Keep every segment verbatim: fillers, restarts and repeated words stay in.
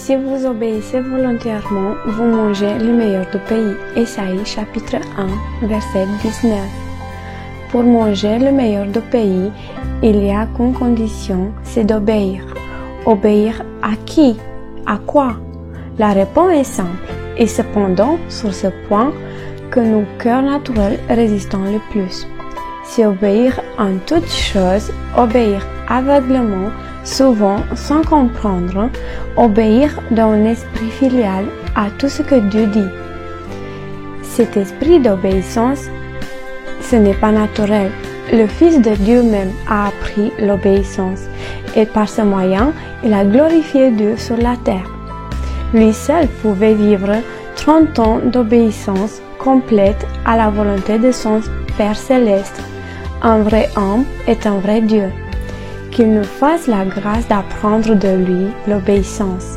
si vous obéissez volontairement, vous mangez le meilleur du pays. Ésaïe chapitre un, verset dix-neuf. Pour manger le meilleur du pays, il y a qu'une condition, c'est d'obéir. Obéir à qui? À quoi? La réponse est simple, et cependant, sur ce point, que nos cœurs naturels résistent le plus. C'est obéir en toutes choses, obéir aveuglément, souvent sans comprendre, obéir d'un esprit filial à tout ce que Dieu dit. Cet esprit d'obéissance, ce n'est pas naturel. Le Fils de Dieu même a appris l'obéissance et par ce moyen, il a glorifié Dieu sur la terre. Lui seul pouvait vivre trente ans d'obéissance complète à la volonté de son Père céleste. Un vrai homme est un vrai Dieu. Qu'il nous fasse la grâce d'apprendre de lui l'obéissance.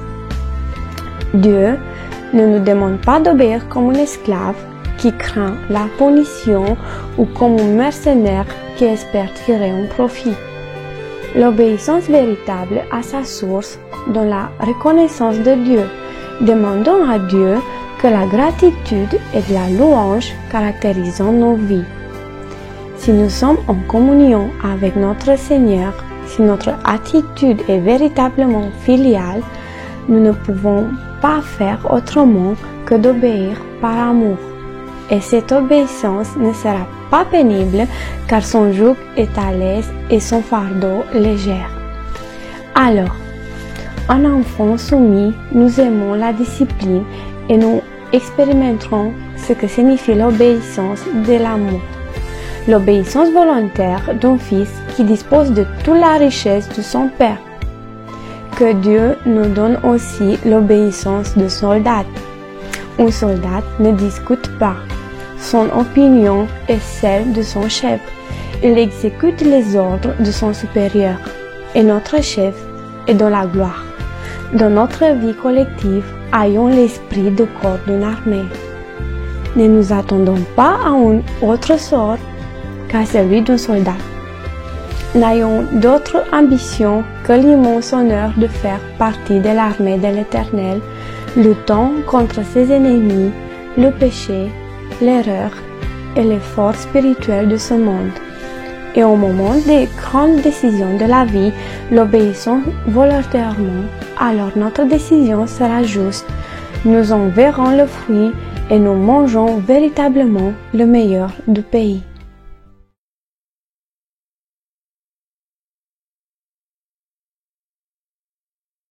Dieu ne nous demande pas d'obéir comme un esclave qui craint la punition ou comme un mercenaire qui espère tirer un profit. L'obéissance véritable a sa source dans la reconnaissance de Dieu. Demandons à Dieu que la gratitude et la louange caractérisent nos vies. Si nous sommes en communion avec notre Seigneur, si notre attitude est véritablement filiale, nous ne pouvons pas faire autrement que d'obéir par amour. Et cette obéissance ne sera pas pénible car son joug est à l'aise et son fardeau léger. Alors, en enfant soumis, nous aimons la discipline et nous expérimenterons ce que signifie l'obéissance de l'amour. L'obéissance volontaire d'un fils qui dispose de toute la richesse de son Père. Que Dieu nous donne aussi l'obéissance de soldat. Un soldat ne discute pas. Son opinion est celle de son chef. Il exécute les ordres de son supérieur. Et notre chef est dans la gloire. Dans notre vie collective, ayons l'esprit de corps d'une armée. Ne nous attendons pas à un autre sort qu'à celui d'un soldat. N'ayons d'autre ambition que l'immense honneur de faire partie de l'armée de l'Éternel, luttant contre ses ennemis, le péché, l'erreur et les forces spirituelles de ce monde. Et au moment des grandes décisions de la vie, l'obéissons volontairement, alors notre décision sera juste, nous en verrons le fruit et nous mangeons véritablement le meilleur du pays.